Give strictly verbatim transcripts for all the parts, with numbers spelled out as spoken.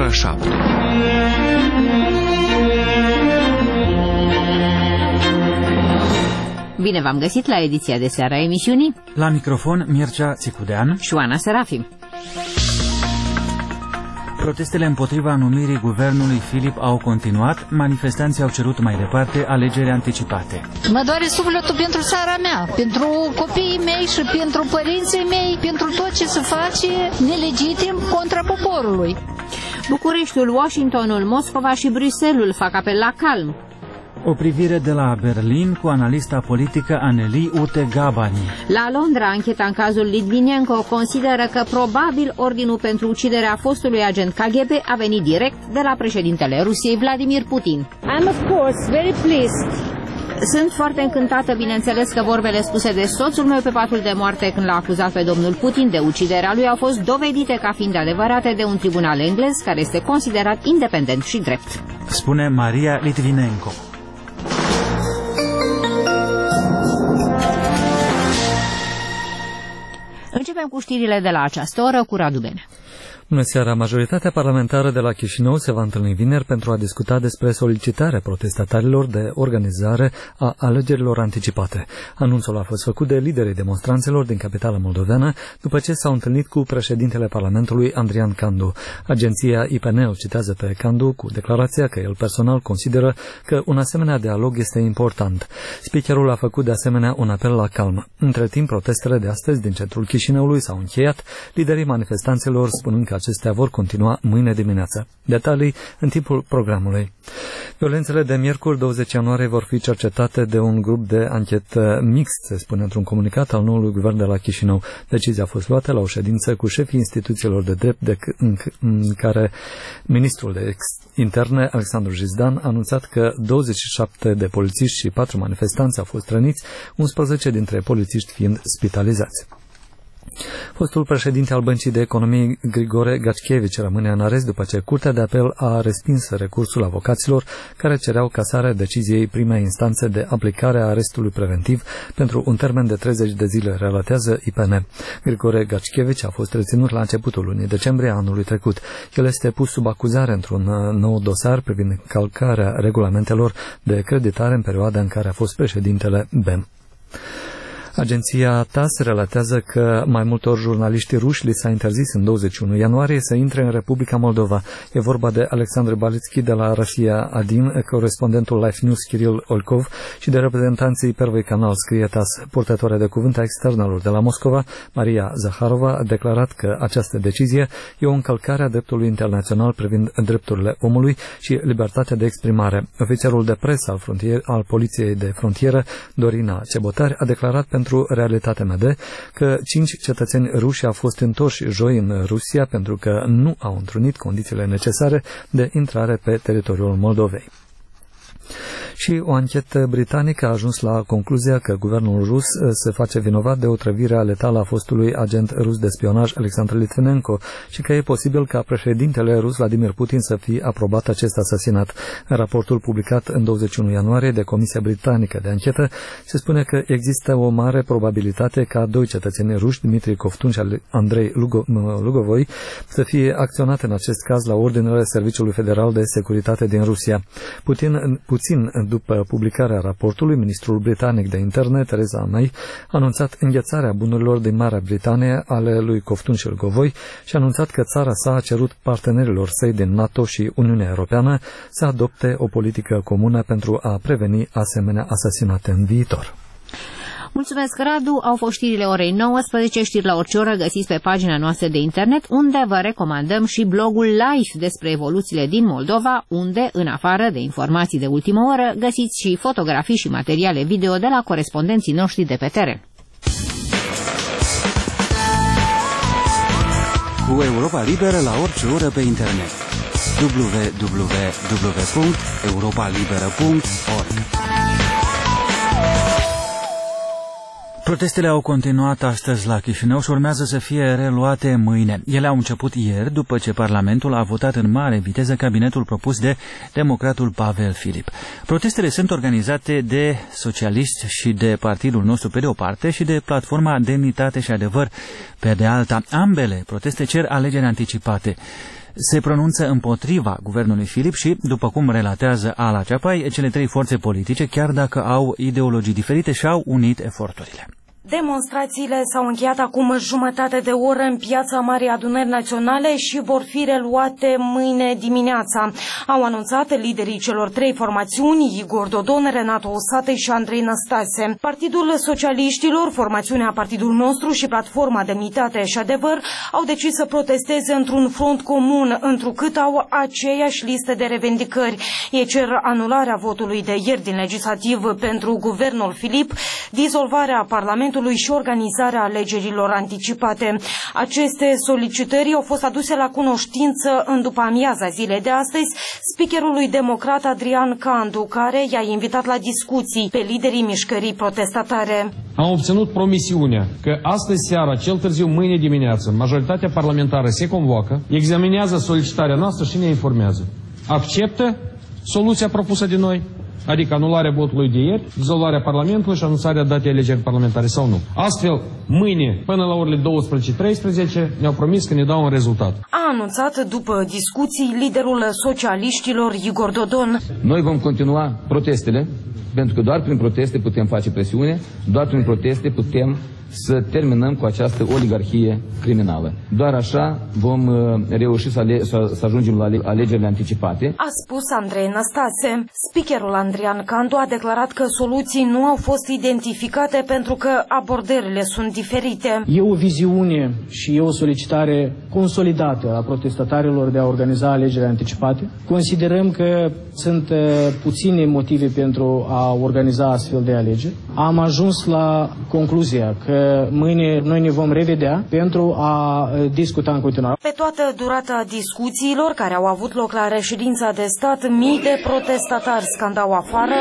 ora șapte. Bine v-am găsit la ediția de seară a emisiunii. La microfon Mircea Țicudean și Oana Serafim. Protestele împotriva numirii guvernului Filip au continuat. Manifestanții au cerut mai departe alegeri anticipate. Mă doare sufletul pentru țara mea, pentru copiii mei și pentru părinții mei, pentru tot ce se face nelegitim contra poporului. Bucureștiul, Washingtonul, Moscova și Bruxelles fac apel la calm. O privire de la Berlin cu analista politică Aneli Utegabani. La Londra, ancheta în cazul Litvinenko consideră că probabil ordinul pentru uciderea fostului agent K G B a venit direct de la președintele Rusiei, Vladimir Putin. I'm of course very pleased. Sunt foarte încântată, bineînțeles, că vorbele spuse de soțul meu pe patul de moarte când l-a acuzat pe domnul Putin de uciderea lui au fost dovedite ca fiind adevărate de un tribunal englez care este considerat independent și drept. Spune Maria Litvinenko. Începem cu știrile de la această oră cu Radu Bene. Bună seara! Majoritatea parlamentară de la Chișinău se va întâlni vineri pentru a discuta despre solicitarea protestatarilor de organizare a alegerilor anticipate. Anunțul a fost făcut de liderii demonstranților din capitala moldoveană după ce s-au întâlnit cu președintele Parlamentului Andrian Candu. Agenția I P N o citează pe Candu cu declarația că el personal consideră că un asemenea dialog este important. Speakerul a făcut de asemenea un apel la calm. Între timp, protestele de astăzi din centrul Chișinăului s-au încheiat, liderii manifestanților spunând că acestea vor continua mâine dimineață. Detalii în timpul programului. Violențele de miercuri douăzeci ianuarie vor fi cercetate de un grup de anchetă mixt, se spune într-un comunicat al noului guvern de la Chișinău. Decizia a fost luată la o ședință cu șefii instituțiilor de drept de c- în, în care ministrul de interne, Alexandru Jizdan, a anunțat că douăzeci și șapte de polițiști și patru manifestanți au fost răniți, unsprezece dintre polițiști fiind spitalizați. Fostul președinte al Băncii de Economie, Grigore Gacchevici, rămâne în arest după ce Curtea de Apel a respins recursul avocaților care cereau casarea deciziei primei instanțe de aplicare a arestului preventiv pentru un termen de treizeci de zile, relatează I P N. Grigore Gacchevici a fost reținut la începutul lunii decembrie anului trecut. El este pus sub acuzare într-un nou dosar privind calcarea regulamentelor de creditare în perioada în care a fost președintele B E M. Agenția T A S relatează că mai multor jurnaliști ruși li s-a interzis în douăzeci și unu ianuarie să intre în Republica Moldova. E vorba de Alexandru Balitski de la Rusia Adin, corespondentul Life News Kiril Olkov și de reprezentanții Первый Canal, scrie T A S. Purtătoarea de cuvânt a externalor de la Moscova, Maria Zaharova, a declarat că această decizie e o încălcare a dreptului internațional privind drepturile omului și libertatea de exprimare. Ofițerul de presă al, frontier, al Poliției de Frontieră, Dorina Cebotari, a declarat pentru Realitatea M D că cinci cetățeni ruși au fost întorși joi în Rusia pentru că nu au întrunit condițiile necesare de intrare pe teritoriul Moldovei. Și o anchetă britanică a ajuns la concluzia că guvernul rus se face vinovat de otrăvirea letală a fostului agent rus de spionaj Alexandru Litvinenko și că e posibil ca președintele rus Vladimir Putin să fie aprobat acest asasinat. În raportul publicat în douăzeci și unu ianuarie de Comisia Britanică de Anchetă se spune că există o mare probabilitate ca doi cetățeni ruși, Dmitri Kovtun și Andrei Lugo, Lugovoi, să fie acționate în acest caz la ordinele Serviciului Federal de Securitate din Rusia. Putin, puțin după publicarea raportului, ministrul britanic de interne, Theresa May, a anunțat înghețarea bunurilor din Marea Britanie ale lui Kovtun și Lugovoi și a anunțat că țara sa a cerut partenerilor săi din NATO și Uniunea Europeană să adopte o politică comună pentru a preveni asemenea asasinate în viitor. Mulțumesc, Radu. Au fost știrile orei nouăsprezece, știri la orice oră găsiți pe pagina noastră de internet, unde vă recomandăm și blogul Life despre evoluțiile din Moldova, unde, în afară de informații de ultimă oră, găsiți și fotografii și materiale video de la corespondenții noștri de pe teren. Cu Europa Liberă la orice oră pe internet. w w w punct europa liberă punct org. Protestele au continuat astăzi la Chișinău și urmează să fie reluate mâine. Ele au început ieri, după ce Parlamentul a votat în mare viteză cabinetul propus de democratul Pavel Filip. Protestele sunt organizate de socialiști și de partidul nostru pe de o parte și de platforma Demnitate și Adevăr pe de alta. Ambele proteste cer alegeri anticipate. se pronunță împotriva guvernului Filip și, după cum relatează Ala Ceapai, cele trei forțe politice, chiar dacă au ideologii diferite, și-au unit eforturile. Demonstrațiile s-au încheiat acum jumătate de oră în piața Marii Adunări Naționale și vor fi reluate mâine dimineața. Au anunțat liderii celor trei formațiuni, Igor Dodon, Renato Osatei și Andrei Năstase. Partidul Socialiștilor, formațiunea Partidul Nostru și Platforma Demnitate și Adevăr au decis să protesteze într-un front comun, întrucât au aceeași listă de revendicări. Ei cer anularea votului de ieri din legislativ pentru guvernul Filip, dizolvarea Parlamentului și organizarea alegerilor anticipate. Aceste solicitări au fost aduse la cunoștință în după amiaza zilei de astăzi speakerului democrat Adrian Candu, care i-a invitat la discuții pe liderii mișcării protestatare. Am obținut promisiunea că astăzi seara, cel târziu mâine dimineață, majoritatea parlamentară se convoacă, examinează solicitarea noastră și ne informează. Acceptă soluția propusă de noi? Adică anularea votului de ieri, dizolvarea Parlamentului și anunțarea datei alegeri parlamentare sau nu. Astfel, mâine, până la orele douăsprezece treisprezece, ne-au promis că ne dau un rezultat. A anunțat după discuții liderul socialiștilor Igor Dodon. Noi vom continua protestele, pentru că doar prin proteste putem face presiune, doar prin proteste putem să terminăm cu această oligarhie criminală. Doar așa vom uh, reuși să, ale să, să ajungem la ale alegerile anticipate. A spus Andrei Năstase. Speakerul Andrian Candu a declarat că soluții nu au fost identificate pentru că abordările sunt diferite. E o viziune și e o solicitare consolidată a protestatarilor de a organiza alegeri anticipate. Considerăm că sunt uh, puține motive pentru a organiza astfel de alegeri. Am ajuns la concluzia că mâine noi ne vom revedea pentru a discuta în continuare. Pe toată durata discuțiilor care au avut loc la reședința de stat, mii de protestatari scandau afară.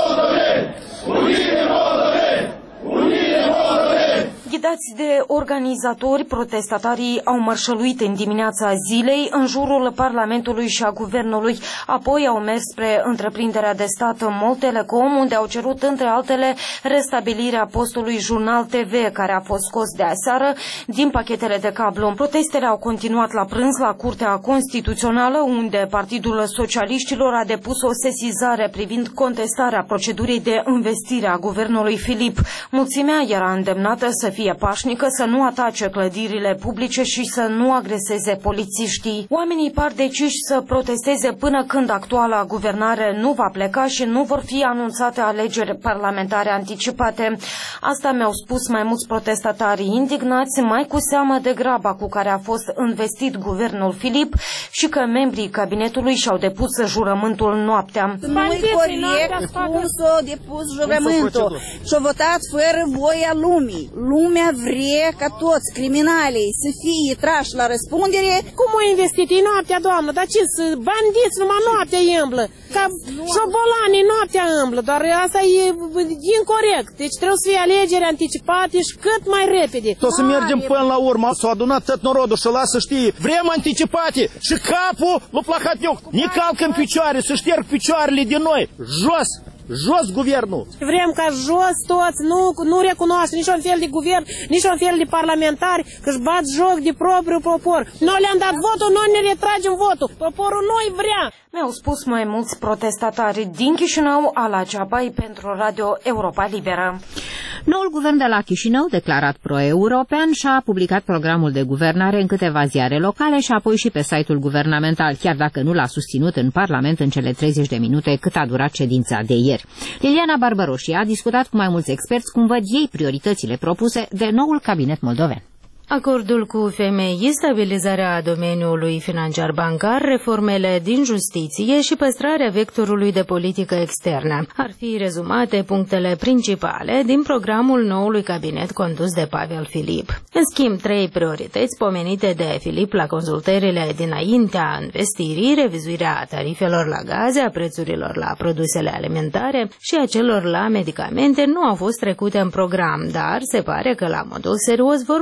Ghidați de organizatori, protestatarii au mărșăluit în dimineața zilei în jurul Parlamentului și a Guvernului. Apoi au mers spre întreprinderea de stat Mol Telecom, unde au cerut, între altele, restabilirea postului Jurnal T V, care a fost scos de aseară din pachetele de cablu. Protestele au continuat la prânz la Curtea Constituțională, unde Partidul Socialiștilor a depus o sesizare privind contestarea procedurii de investire a guvernului Filip. Mulțimea era îndemnată să fie pașnică, să nu atace clădirile publice și să nu agreseze polițiștii. Oamenii par deciși să protesteze până când actuala guvernare nu va pleca și nu vor fi anunțate alegeri parlamentare anticipate. Asta mi-au spus mai mulți protestatari indignați, mai cu seamă de graba cu care a fost investit guvernul Filip și că membrii cabinetului și-au depus jurământul noaptea. Nu-i corect cum s-a depus jurământul și-a votat fără voia lumii. Lumea vrea ca toți criminalii să fie trași la răspundere. Cum au investit? E noaptea, doamnă, dar ce, bandiți numai noaptea îmblă, ca șobolanii noaptea îmblă, doar asta e incorect. Deci trebuie să fie alegeri anticipate și cât mai repede. Tot să mergem până la urmă, s-a adunat tot norodul și lasă știe, vrem anticipate și capul lui Plahatniuc ne calcă în picioare, să șterg picioarele de noi, jos! Jos guvernul! Vrem ca jos toți, nu, nu recunoaște niciun fel de guvern, niciun fel de parlamentari, că-și bat joc de propriul popor. Noi le-am dat votul, noi ne retragem votul. Poporul noi vrea. Mi-au spus mai mulți protestatari din Chișinău, Ala Ceapai pentru Radio Europa Liberă. Noul guvern de la Chișinău, declarat pro-european, și-a publicat programul de guvernare în câteva ziare locale și apoi și pe site-ul guvernamental, chiar dacă nu l-a susținut în Parlament în cele treizeci de minute cât a durat ședința de ieri. Liliana Barbaroșia a discutat cu mai mulți experți cum văd ei prioritățile propuse de noul cabinet moldoven. Acordul cu F M I, stabilizarea domeniului financiar-bancar, reformele din justiție și păstrarea vectorului de politică externă ar fi rezumate punctele principale din programul noului cabinet condus de Pavel Filip. În schimb, trei priorități pomenite de Filip la consultările dinaintea investirii, revizuirea tarifelor la gaze, a prețurilor la produsele alimentare și a celor la medicamente, nu au fost trecute în program, dar se pare că la modul serios vor preocupa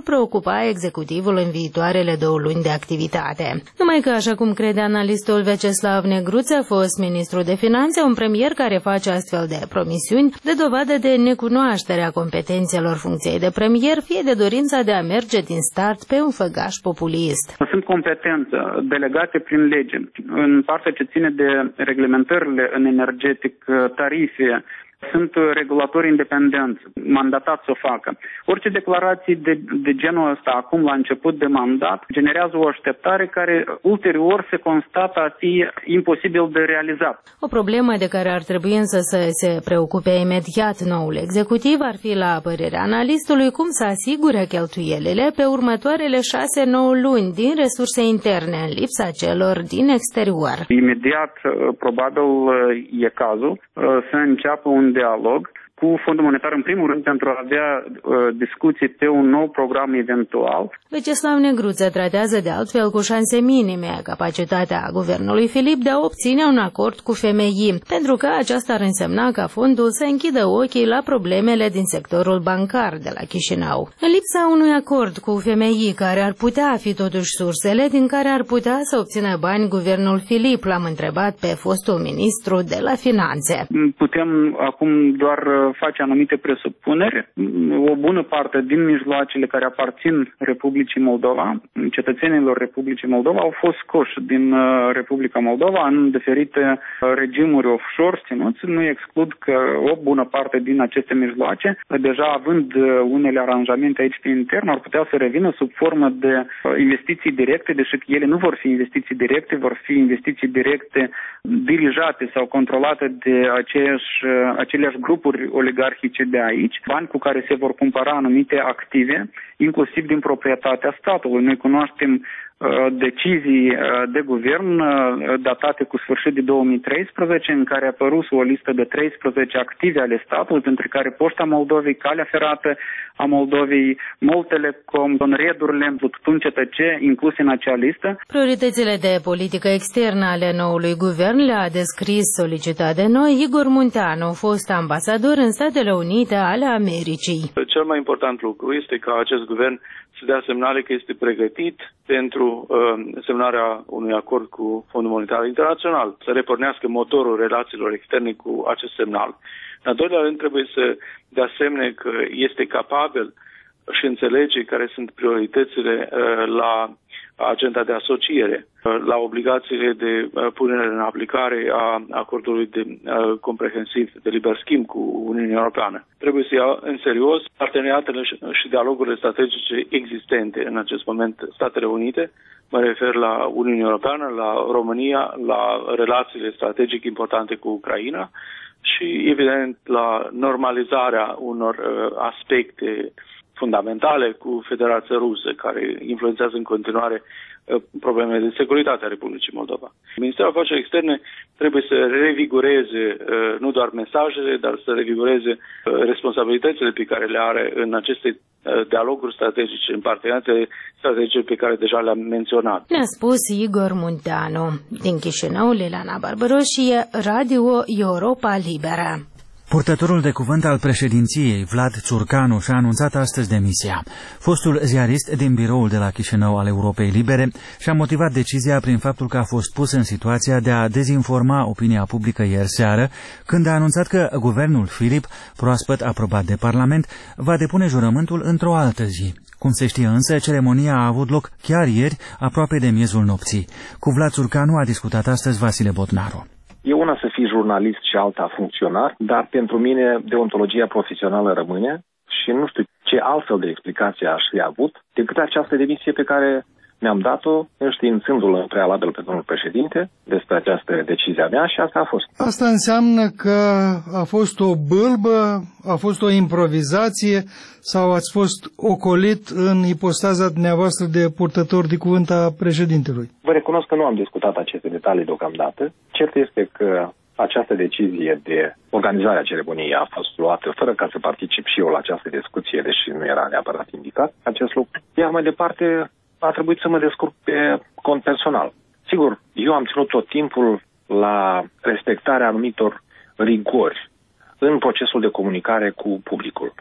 ocupa executivul în viitoarele două luni de activitate. Numai că, așa cum crede analistul Vyacheslav Negruță, fost ministru de finanțe, un premier care face astfel de promisiuni de dovadă de necunoaștere a competențelor funcției de premier, fie de dorința de a merge din start pe un făgaș populist. Sunt competențe delegate prin lege în partea ce ține de reglementările în energetic, tarife. Sunt regulatori independenți, mandatați să o facă. Orice declarații de, de genul ăsta acum la început de mandat generează o așteptare care ulterior se constată a fi imposibil de realizat. O problemă de care ar trebui însă să se preocupe imediat noul executiv ar fi, la părerea analistului, cum să asigure cheltuielile pe următoarele șase nouă luni din resurse interne în lipsa celor din exterior. Imediat, probabil, e cazul să înceapă un dialog cu Fondul Monetar, în primul rând, pentru a avea uh, discuții pe un nou program eventual. Vyacheslav Negruță tratează de altfel cu șanse minime capacitatea guvernului Filip de a obține un acord cu F M I, pentru că aceasta ar însemna ca fondul să închidă ochii la problemele din sectorul bancar de la Chișinău. În lipsa unui acord cu F M I, care ar putea fi totuși sursele din care ar putea să obțină bani guvernul Filip, l-am întrebat pe fostul ministru de la Finanțe. Putem acum doar face anumite presupuneri. O bună parte din mijloacele care aparțin Republicii Moldova, cetățenilor Republicii Moldova, au fost scoși din Republica Moldova în diferite regimuri offshore ținuți. Nu exclud că o bună parte din aceste mijloace, deja având unele aranjamente aici pe intern, ar putea să revină sub formă de investiții directe, deși ele nu vor fi investiții directe, vor fi investiții directe dirijate sau controlate de aceeași, aceleași grupuri oligarhice de aici, bani cu care se vor cumpăra anumite active, inclusiv din proprietatea statului. Noi cunoaștem uh, decizii uh, de guvern uh, datate cu sfârșit de două mii treisprezece, în care a apărut o listă de treisprezece active ale statului, între care Poșta Moldovei, Calea Ferată a Moldovei, Moltelecom, Donredurile, Tutun C T C, incluse în acea listă. Prioritățile de politică externă ale noului guvern le-a descris solicitat de noi Igor Munteanu, fost ambasador în Statele Unite ale Americii. Cel mai important lucru este ca acest guvern să dea semnale că este pregătit pentru uh, semnarea unui acord cu Fondul Monetar Internațional, să repornească motorul relațiilor externe cu acest semnal. În al doilea rând, trebuie să dea semne că este capabil și înțelege care sunt prioritățile uh, la agenda de asociere, uh, la obligațiile de uh, punere în aplicare a acordului de, uh, comprehensiv de liber schimb cu Uniunea Europeană. Trebuie să ia în serios parteneriatele și, și dialogurile strategice existente în acest moment Statele Unite. Mă refer la Uniunea Europeană, la România, la relațiile strategic importante cu Ucraina și, evident, la normalizarea unor uh, aspecte fundamentale cu Federația Rusă, care influențează în continuare uh, problemele de securitate a Republicii Moldova. Ministerul Afacerilor Externe trebuie să revigoreze uh, nu doar mesajele, dar să revigoreze uh, responsabilitățile pe care le are în aceste uh, dialoguri strategice, în parteneriatele strategice pe care deja le-am menționat. Ne-a spus Igor Munteanu. Din Chișinău, Liliana Barbaroșie, Radio Europa Liberă. Purtătorul de cuvânt al președinției, Vlad Țurcanu, și-a anunțat astăzi demisia. Fostul ziarist din biroul de la Chișinău al Europei Libere și-a motivat decizia prin faptul că a fost pus în situația de a dezinforma opinia publică ieri seară, când a anunțat că guvernul Filip, proaspăt aprobat de Parlament, va depune jurământul într-o altă zi. Cum se știe însă, ceremonia a avut loc chiar ieri, aproape de miezul nopții. Cu Vlad Țurcanu a discutat astăzi Vasile Botnaru. E una să fii jurnalist și alta funcționar, dar pentru mine deontologia profesională rămâne și nu știu ce altfel de explicație aș fi avut decât această demisie pe care mi-am dat-o, înștiințându-l în prealabil pe domnul președinte despre această decizie a mea și asta a fost. Asta înseamnă că a fost o bâlbă, a fost o improvizație sau ați fost ocolit în ipostaza dumneavoastră de purtător de cuvânt a președintelui? Vă recunosc că nu am discutat aceste detalii deocamdată. Cert este că această decizie de organizare a ceremoniei a fost luată fără ca să particip și eu la această discuție, deși nu era neapărat indicat acest lucru. Iar mai departe a trebuit să mă descurc pe cont personal. Sigur, eu am ținut tot timpul la respectarea anumitor rigori în procesul de comunicare cu publicul.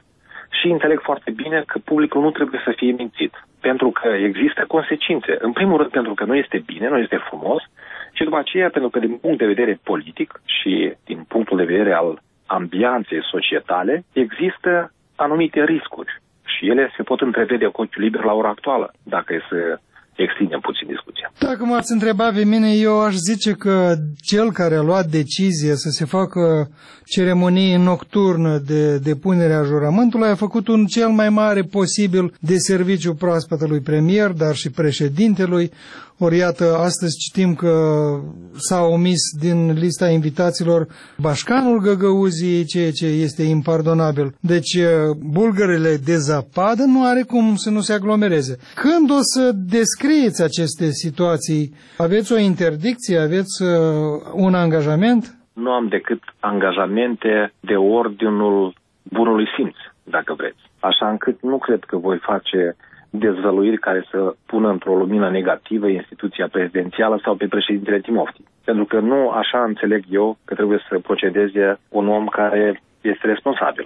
și înțeleg foarte bine că publicul nu trebuie să fie mințit. Pentru că există consecințe. În primul rând pentru că nu este bine, nu este frumos și după aceea pentru că din punct de vedere politic și din punctul de vedere al ambianței societale există anumite riscuri și ele se pot întrevede cu ochiul liber la ora actuală, dacă e să extindem puțin discuția. Dacă m-ați întrebat pe mine, eu aș zice că cel care a luat decizie să se facă ceremonie nocturnă de depunere a jurământului a făcut un cel mai mare posibil de serviciu proaspătului premier, dar și președintelui. Ori iată, astăzi citim că s-a omis din lista invitaților Bașcanul Găgăuziei, ceea ce este impardonabil. Deci bulgările de zăpadă nu are cum să nu se aglomereze. Când o să descrieți aceste situații? Aveți o interdicție? Aveți un angajament? Nu am decât angajamente de ordinul bunului simț, dacă vreți. Așa încât nu cred că voi face dezvăluiri care să pună într-o lumină negativă instituția prezidențială sau pe președintele Timofti. Pentru că nu așa înțeleg eu că trebuie să procedeze un om care este responsabil.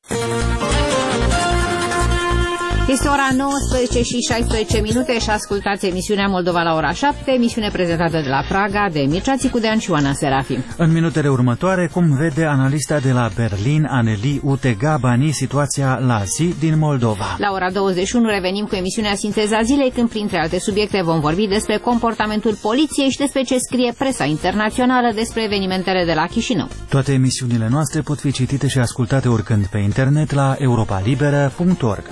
Este ora nouăsprezece și șaisprezece minute și ascultați emisiunea Moldova la ora șapte, emisiune prezentată de la Praga de Mircea Țicudean și Oana Serafim. În minutele următoare, cum vede analista de la Berlin, Aneli Utegabani, situația la zi din Moldova. La ora douăzeci și unu revenim cu emisiunea Sinteza Zilei, când printre alte subiecte vom vorbi despre comportamentul poliției și despre ce scrie presa internațională despre evenimentele de la Chișinău. Toate emisiunile noastre pot fi citite și ascultate oricând pe internet la europa liberă punct org.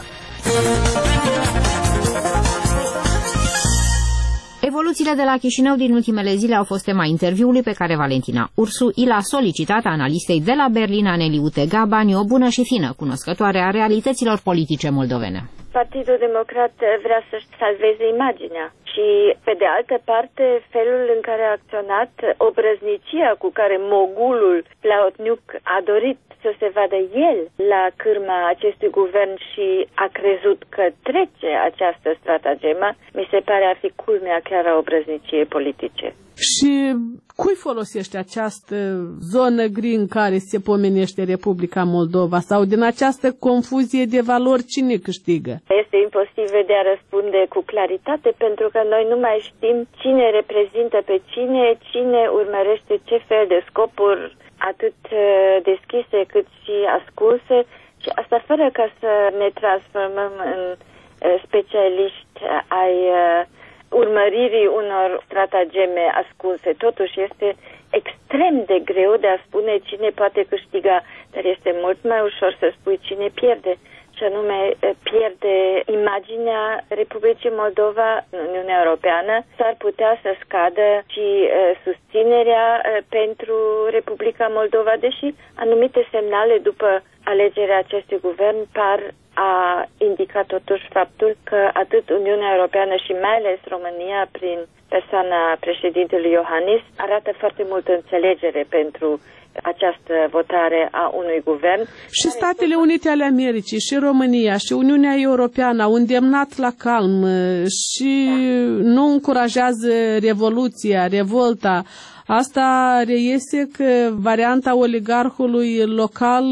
Evoluțiile de la Chișinău din ultimele zile au fost tema interviului pe care Valentina Ursu i l-a solicitat analistei de la Berlin, Aneli Utegabani, o bună și fină cunoscătoare a realităților politice moldovene. Partidul Democrat vrea să-și salveze imaginea și, pe de altă parte, felul în care a acționat, obrăznicia cu care mogulul Plahotniuc a dorit să se vadă el la cârma acestui guvern și a crezut că trece această stratagemă, mi se pare a fi culmea chiar a obrăzniciei politice. Și cui folosește această zonă gri în care se pomenește Republica Moldova? Sau din această confuzie de valori cine câștigă? Este imposibil de a răspunde cu claritate pentru că noi nu mai știm cine reprezintă pe cine, cine urmărește ce fel de scopuri atât deschise cât și ascunse și asta fără ca să ne transformăm în specialiști ai urmăririi unor stratageme ascunse. Totuși este extrem de greu de a spune cine poate câștiga, dar este mult mai ușor să spui cine pierde, și anume pierde imaginea Republicii Moldova în Uniunea Europeană. S-ar putea să scadă și susținerea pentru Republica Moldova, deși anumite semnale după alegerea acestui guvern par a indicat totuși faptul că atât Uniunea Europeană și mai ales România, prin persoana președintelui Iohannis, arată foarte multă înțelegere pentru această votare a unui guvern. Și Statele Unite ale Americii, și România, și Uniunea Europeană au îndemnat la calm și nu încurajează revoluția, revolta. Asta reiese că varianta oligarhului local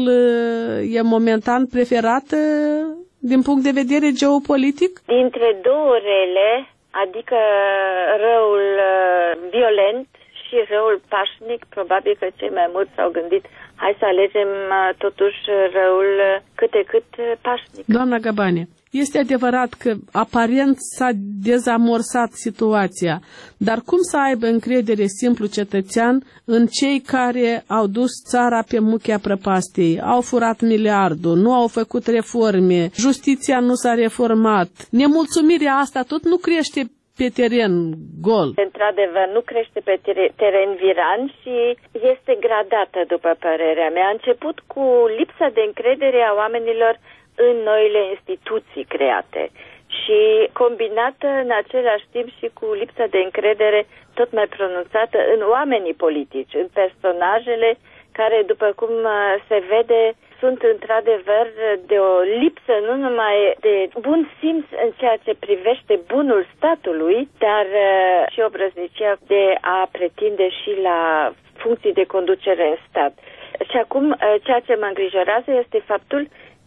e momentan preferată din punct de vedere geopolitic? Dintre două rele, adică răul violent și răul pașnic, probabil că cei mai mulți s-au gândit, hai să alegem totuși răul câte cât pașnic. Doamna Gabani, este adevărat că aparent s-a dezamorsat situația, dar cum să aibă încredere simplu cetățean în cei care au dus țara pe muchea prăpastiei, au furat miliardul, nu au făcut reforme, justiția nu s-a reformat, nemulțumirea asta tot nu crește pe teren gol. Într-adevăr, nu crește pe teren viran și este gradată, după părerea mea. A început cu lipsa de încredere a oamenilor în noile instituții create și combinată în același timp și cu lipsa de încredere tot mai pronunțată în oamenii politici, în personajele care, după cum se vede, sunt într-adevăr de o lipsă nu numai de bun simț în ceea ce privește bunul statului, dar și obrăznicia de a pretinde și la funcții de conducere în stat. Și acum, ceea ce mă îngrijorează este faptul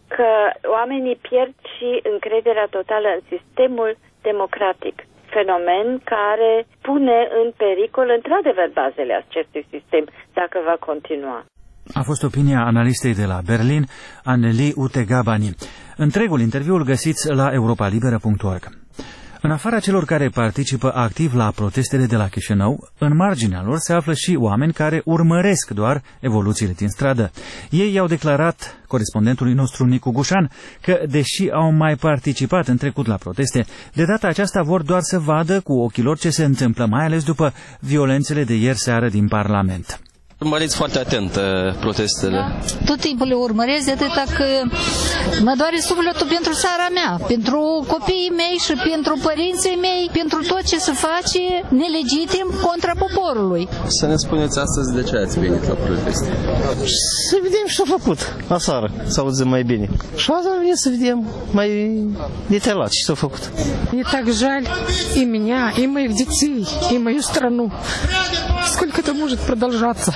că oamenii pierd și încrederea totală în sistemul democratic. Fenomen care pune în pericol într-adevăr bazele acestui sistem dacă va continua. A fost opinia analistei de la Berlin, Anneli Utegabani. Întregul interviu îl găsiți la europa liberă punct org. În afara celor care participă activ la protestele de la Chișinău, în marginea lor se află și oameni care urmăresc doar evoluțiile din stradă. Ei i-au declarat corespondentului nostru Nicu Gușan că, deși au mai participat în trecut la proteste, de data aceasta vor doar să vadă cu ochii lor ce se întâmplă, mai ales după violențele de ieri seară din Parlament. Urmăriți foarte atent uh, protestele. Da. Tot timpul le urmăresc, de atâta că mă doare sufletul pentru țara mea, pentru copiii mei și pentru părinții mei, pentru tot ce se face nelegitim contra poporului. Să ne spuneți astăzi de ce ați venit la proteste. Să vedem ce s-a făcut aseară, să auzim mai bine. Și azi am venit să vedem mai detaliat ce s-a făcut. Мне так жаль и меня, и моих детей, и мою страну. Сколько это может продолжаться?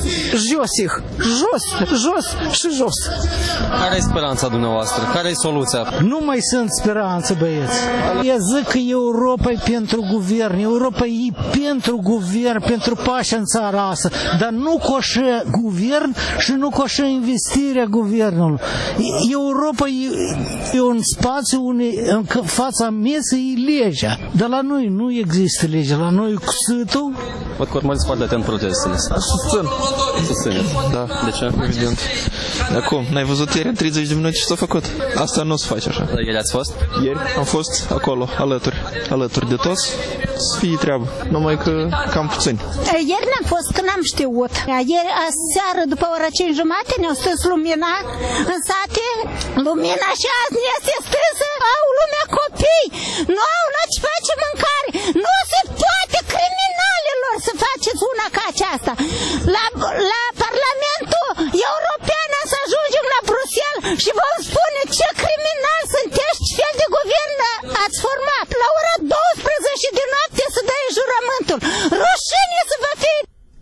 Jos их, jos, jos și jos. Care e speranța dumneavoastră? Care e soluția? Nu mai sunt speranțe, băieți. Eu zic că Europa e pentru guvern, Europa e pentru guvern, pentru pace în țara asta, dar nu coșă guvern și nu coșă investirea guvernului. Europa e, e un spațiu unde în fața mesei e legea, dar la noi nu există legea, la noi cu sâtul. Văd că urmăriți foarte atent protestele. Susțin. Susțineți? Da. De ce? Evident. De acum, n-ai văzut ieri în treizeci de minute ce s-a făcut? Asta nu se face așa. Dar ieri ați fost? Ieri am fost acolo, alături, alături de toți, să fie treabă, numai că cam puțini. Ieri n-am fost, că n-am știut. Ieri aseară, după ora cinci jumate, ne-au stâns lumina în sate, lumina și azi ne este stânsă, au lumea copii, nu au la ce face mâncare, nu se poate criminalilor să faceți una ca aceasta. La, la Parlamentul European să ajungem la Bruxelles și vom spune ce criminal sunteți, ce fel de guvern ați format. La ora douăsprezece de noapte să dai jurământul. Rușine să vă fi!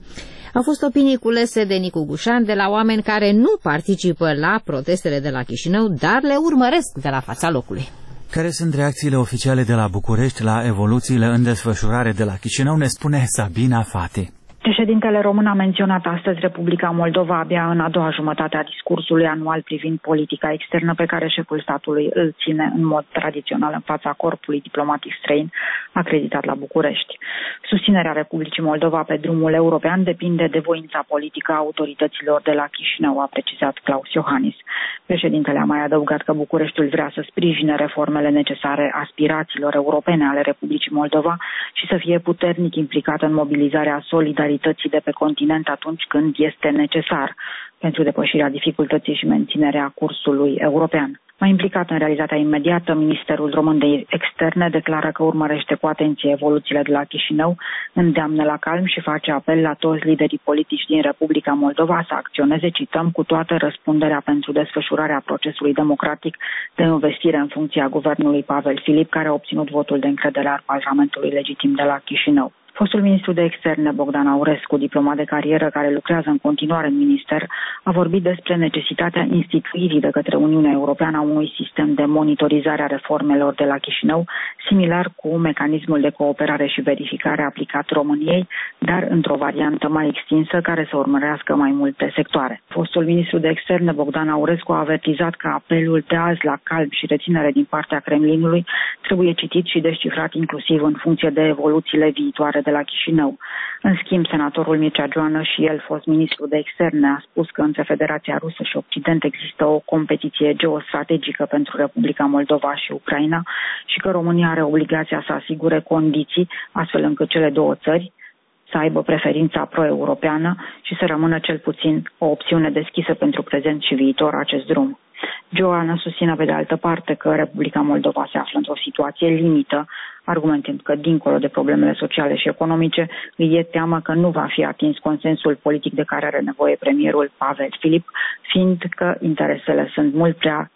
Au fost opinii culese de Nicu Gușan de la oameni care nu participă la protestele de la Chișinău, dar le urmăresc de la fața locului. Care sunt reacțiile oficiale de la București la evoluțiile în desfășurare de la Chișinău, ne spune Sabina Fati. Președintele român a menționat astăzi Republica Moldova abia în a doua jumătate a discursului anual privind politica externă pe care șeful statului îl ține în mod tradițional în fața corpului diplomatic străin acreditat la București. Susținerea Republicii Moldova pe drumul european depinde de voința politică a autorităților de la Chișinău, a precizat Klaus Iohannis. Președintele a mai adăugat că Bucureștiul vrea să sprijine reformele necesare aspirațiilor europene ale Republicii Moldova și să fie puternic implicat în mobilizarea solidarității de pe continent atunci când este necesar pentru depășirea dificultății și menținerea cursului european. Mai implicat în realizarea imediată, Ministerul Român de Externe declară că urmărește cu atenție evoluțiile de la Chișinău, îndeamnă la calm și face apel la toți liderii politici din Republica Moldova să acționeze, cităm, cu toată răspunderea pentru desfășurarea procesului democratic de investire în funcția guvernului Pavel Filip, care a obținut votul de încredere al Parlamentului legitim de la Chișinău. Fostul ministru de externe Bogdan Aurescu, diplomat de carieră care lucrează în continuare în minister, a vorbit despre necesitatea instituirii de către Uniunea Europeană a unui sistem de monitorizare a reformelor de la Chișinău, similar cu mecanismul de cooperare și verificare aplicat României, dar într-o variantă mai extinsă care să urmărească mai multe sectoare. Fostul ministru de externe Bogdan Aurescu a avertizat că apelul de azi la calm și reținere din partea Kremlinului trebuie citit și descifrat inclusiv în funcție de evoluțiile viitoare de la Chișinău. În schimb, senatorul Mircea Joană și el, fost ministru de externe, a spus că între Federația Rusă și Occident există o competiție geostrategică pentru Republica Moldova și Ucraina și că România are obligația să asigure condiții astfel încât cele două țări să aibă preferința pro-europeană și să rămână cel puțin o opțiune deschisă pentru prezent și viitor acest drum. Joană susține pe de altă parte că Republica Moldova se află într-o situație limită, argumentând că, dincolo de problemele sociale și economice, îi e teamă că nu va fi atins consensul politic de care are nevoie premierul Pavel Filip, fiindcă interesele sunt mult prea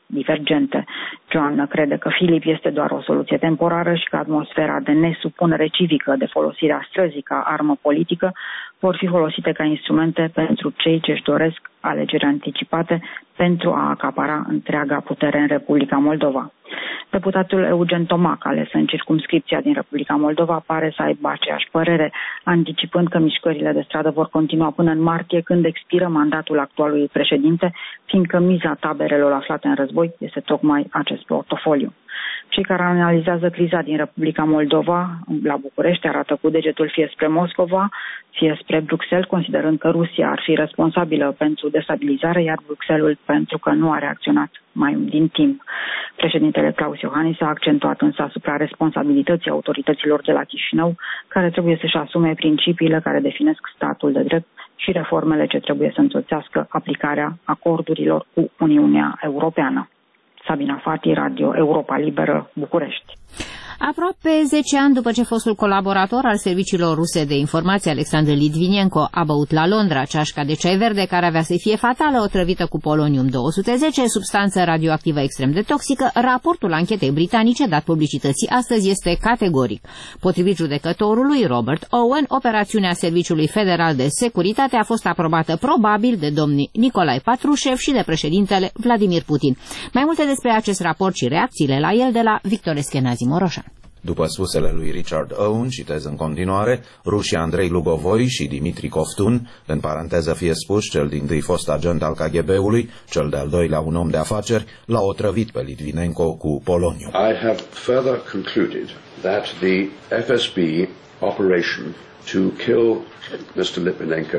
divergente. Joanna crede că Filip este doar o soluție temporară și că atmosfera de nesupunere civică, de folosirea străzii ca armă politică, vor fi folosite ca instrumente pentru cei ce își doresc alegeri anticipate pentru a acapara întreaga putere în Republica Moldova. Deputatul Eugen Tomac, ales în circumscripția din Republica Moldova, pare să aibă aceeași părere, anticipând că mișcările de stradă vor continua până în martie, când expiră mandatul actualului președinte, fiindcă miza taberelor aflate în război este tocmai acest portofoliu. Cei care analizează criza din Republica Moldova la București arată cu degetul fie spre Moscova, fie spre Bruxelles, considerând că Rusia ar fi responsabilă pentru destabilizare, iar Bruxelles pentru că nu a reacționat mai din timp. Președintele Claus Iohannis a accentuat însă asupra responsabilității autorităților de la Chișinău, care trebuie să-și asume principiile care definesc statul de drept și reformele ce trebuie să însoțească aplicarea acordurilor cu Uniunea Europeană. Sabina Fati, Radio Europa Liberă, București. Aproape zece ani după ce fostul colaborator al serviciilor ruse de informație, Alexandru Litvinenko, a băut la Londra ceașca de ceai verde care avea să fie fatală, otrăvită cu polonium două sute zece, substanță radioactivă extrem de toxică, raportul anchetei britanice dat publicității astăzi este categoric. Potrivit judecătorului Robert Owen, operațiunea Serviciului Federal de Securitate a fost aprobată probabil de domnii Nicolae Patrușev și de președintele Vladimir Putin. Mai multe despre acest raport și reacțiile la el de la Victor Eschenazi Moroșan. După spusele lui Richard Owen, citez în continuare, rușii Andrei Lugovoi și Dimitri Kovtun, în paranteză fie spus, cel dintâi fost agent al K G B-ului, cel de-al doilea un om de afaceri, l-a otrăvit pe Litvinenko cu poloniu. I have further concluded that the F S B operation to kill mister Litvinenko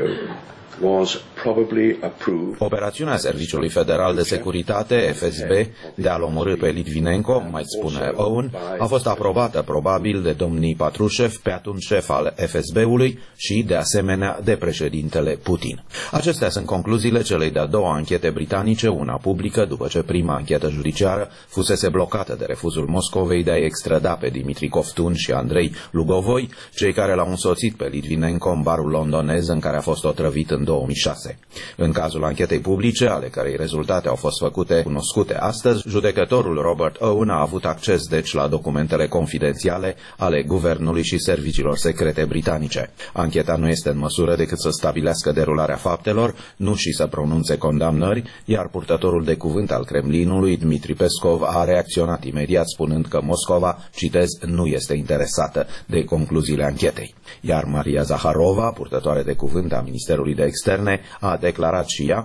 was probably approved. Operațiunea Serviciului Federal de Securitate, F S B, de a-l omorî pe Litvinenko, mai spune Owen, a fost aprobată probabil de domnii Patrușev, pe atunci șef al F S B-ului, și de asemenea de președintele Putin. Acestea sunt concluziile celei de-a doua anchete britanice, una publică, după ce prima anchetă judiciară fusese blocată de refuzul Moscovei de a extrada pe Dimitri Kovtun și Andrei Lugovoi, cei care l-au însoțit pe Litvinenko în barul londonez în care a fost otrăvit în două mii șase. În cazul anchetei publice, ale cărei rezultate au fost făcute cunoscute astăzi, judecătorul Robert Owen a avut acces deci la documentele confidențiale ale guvernului și serviciilor secrete britanice. Ancheta nu este în măsură decât să stabilească derularea faptelor, nu și să pronunțe condamnări, iar purtătorul de cuvânt al Kremlinului, Dmitri Peskov, a reacționat imediat spunând că Moscova, citez, nu este interesată de concluziile anchetei. Iar Maria Zaharova, purtătoare de cuvânt a Ministerului de Externe, a declarat și ea: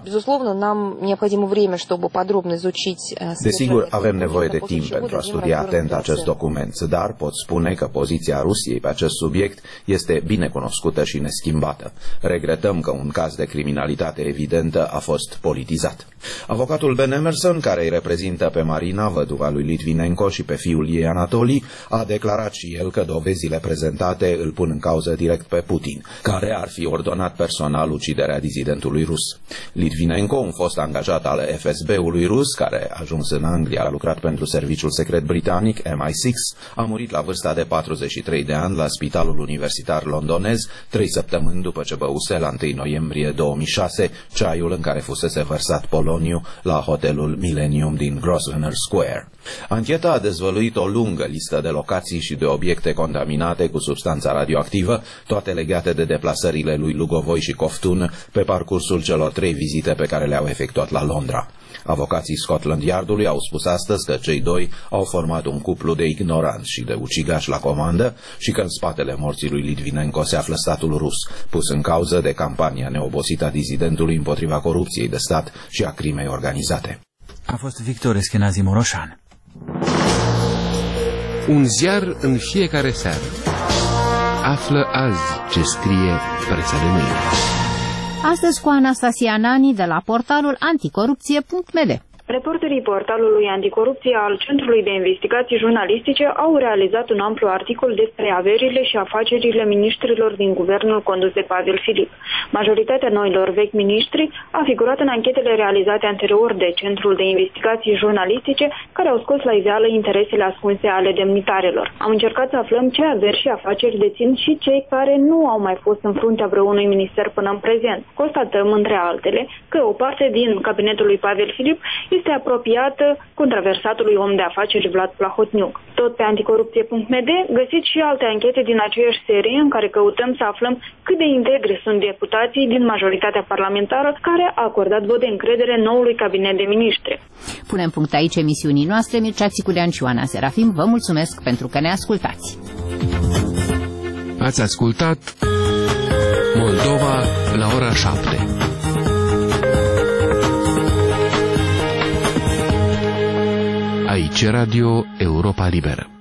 Desigur, avem nevoie de timp pentru a studia atent acest document, dar pot spune că poziția Rusiei pe acest subiect este bine cunoscută și neschimbată. Regretăm că un caz de criminalitate evidentă a fost politizat. Avocatul Ben Emerson, care îi reprezintă pe Marina, văduva lui Litvinenko, și pe fiul ei Anatoli, a declarat și el că dovezile prezentate îl pun în cauză direct pe Putin, care ar fi ordonat personal uciderea dizidentului rus. Litvinenko, un fost angajat al F S B-ului rus, care a ajuns în Anglia, a lucrat pentru serviciul secret britanic M I șase, a murit la vârsta de patruzeci și trei de ani la Spitalul Universitar Londonez, trei săptămâni după ce băuse la întâi noiembrie două mii șase ceaiul în care fusese vărsat poloniu la hotelul Millennium din Grosvenor Square. Ancheta a dezvăluit o lungă listă de locații și de obiecte contaminate cu substanța radioactivă, toate legate de deplasările lui Lugovoi și Kovtun pe parcursul celor trei vizite pe care le-au efectuat la Londra. Avocații Scotland Yardului au spus astăzi că cei doi au format un cuplu de ignoranți și de ucigași la comandă și că în spatele morții lui Litvinenko se află statul rus, pus în cauză de campania neobosită a dizidentului împotriva corupției de stat și a crimei organizate. A fost Victor Eschenazi Moroșan. Un ziar în fiecare seară. Află azi ce scrie presa de mâine. Astăzi cu Anastasia Nani de la portalul anticorupție punct m d. Reporterii portalului anticorupție al Centrului de Investigații Jurnalistice au realizat un amplu articol despre averile și afacerile miniștrilor din guvernul condus de Pavel Filip. Majoritatea noilor vechi miniștri a figurat în anchetele realizate anterior de Centrul de Investigații Jurnalistice, care au scos la iveală interesele ascunse ale demnitarelor. Am încercat să aflăm ce averi și afaceri dețin și cei care nu au mai fost în fruntea vreunui minister până în prezent. Constatăm, între altele, că o parte din cabinetul lui Pavel Filip este apropiată controversatului om de afaceri Vlad Plahotniuc. Tot pe anticorupție punct m d găsiți și alte anchete din aceeași serie în care căutăm să aflăm cât de integre sunt deputații din majoritatea parlamentară care a acordat vot de încredere noului cabinet de miniștri. Punem punct aici emisiunii noastre. Mircea Țiculean și Oana Serafim, vă mulțumesc pentru că ne ascultați. Ați ascultat Moldova la ora șapte. Aici Radio Europa Liberă.